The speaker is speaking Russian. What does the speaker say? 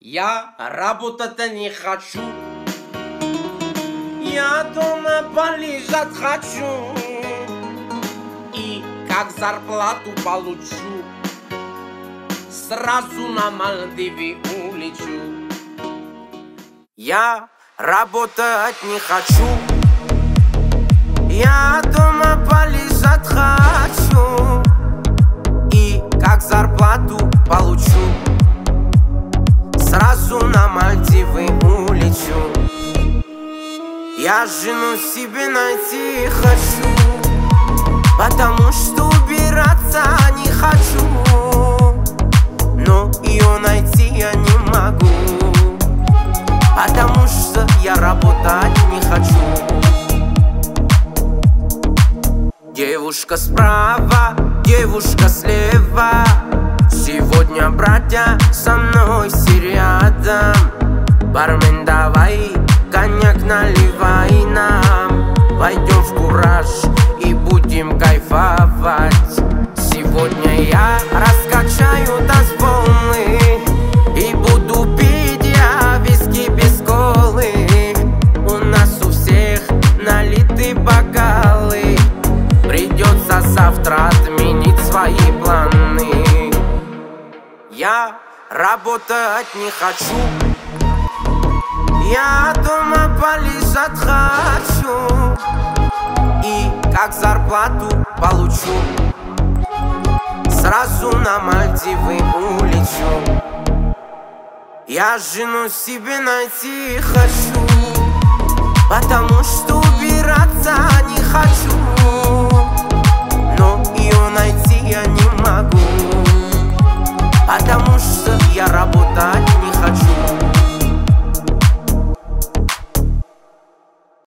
Я работать не хочу, я дома полежать хочу, и как зарплату получу, сразу на Мальдивы улечу. Я работать не хочу, я дома полежать хочу, и как зарплату получу, сразу на Мальдивы улечу. Я жену себе найти хочу, потому что убираться не хочу, но ее найти я не могу, потому что я работать не хочу. Девушка справа, девушка слева, сегодня, братья, со мной все рядом. Бармен, давай коньяк наливай нам, пойдем в кураж и будем кайфовать. Сегодня я раскачаю танцполы и буду пить я виски без колы. У нас у всех налиты бокалы, придется завтра отменить свои планы. Я работать не хочу, я дома полежать хочу, и как зарплату получу, сразу на Мальдивы улечу. Я жену себе найти хочу, потому что убираться не хочу, но ее найти я не могу, потому что я работать